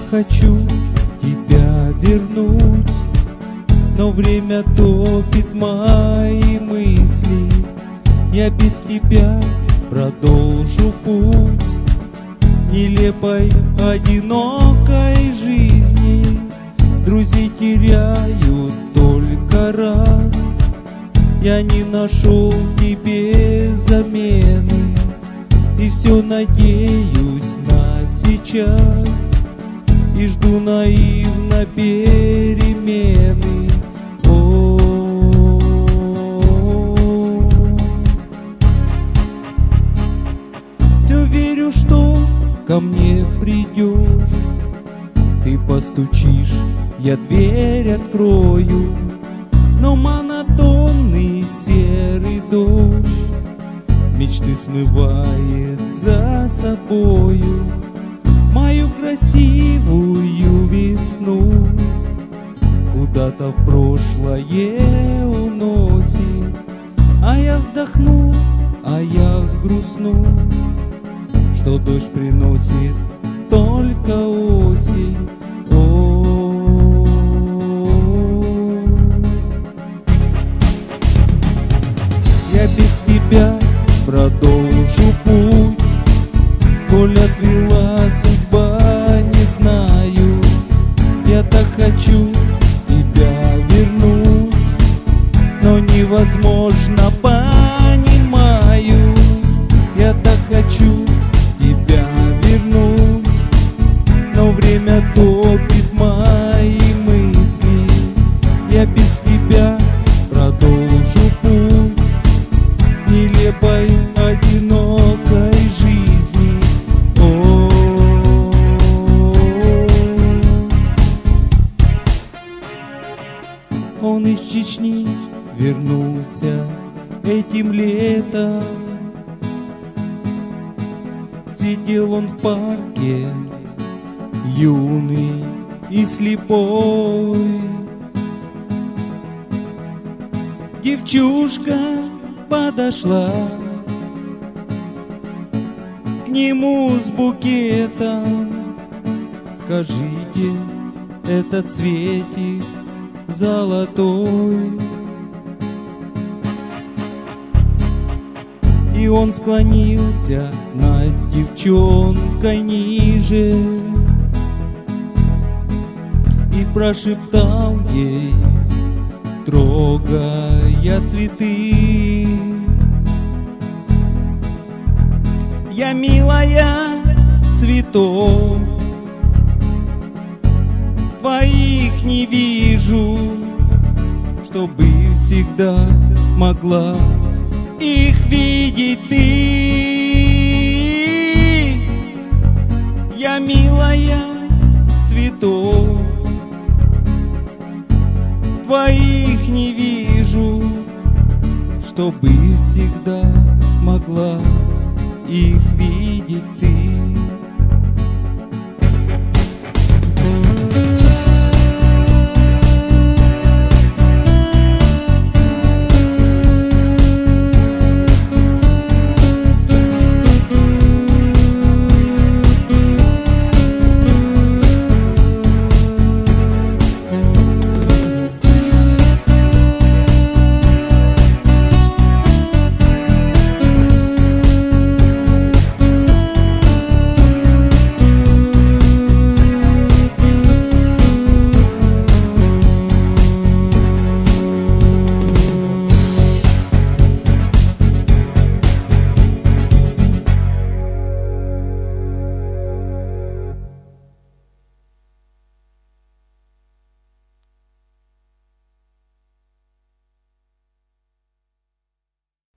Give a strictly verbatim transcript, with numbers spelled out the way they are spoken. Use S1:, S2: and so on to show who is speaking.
S1: хочу тебя вернуть, но время топит мои мысли. Я без тебя продолжу путь нелепой, одинокой жизни. Друзей теряю только раз, я не нашел тебе замены, и все надеюсь на сейчас, и жду наивно перемены. О-о-о-о. Все верю, что ко мне придешь, ты постучишь, я дверь открою, но монотонный серый дождь мечты смывает за собою мою красивую весну, куда-то в прошлое уносит. А я вздохну, а я взгрустну, что дождь приносит только осень. Я без тебя продолжу путь, сколь отвела судьба, не знаю. Я так хочу тебя вернуть, но невозможно, понимаю. Я так хочу тебя вернуть, но время топит мои мысли. Я без тебя продолжу путь нелепой, одинокой жизни. О-о-о. Он из Чечни вернулся этим летом. Сидел он в парке, юный и слепой. Девчушка подошла к нему с букетом. Скажите, это цветик золотой? И он склонился над девчонкой ниже и прошептал ей, трогая цветы: я, милая, цветов твоих не вижу, чтобы всегда могла их видеть ты. Я, милая, цветов твоих не вижу, чтобы всегда могла их видеть ты.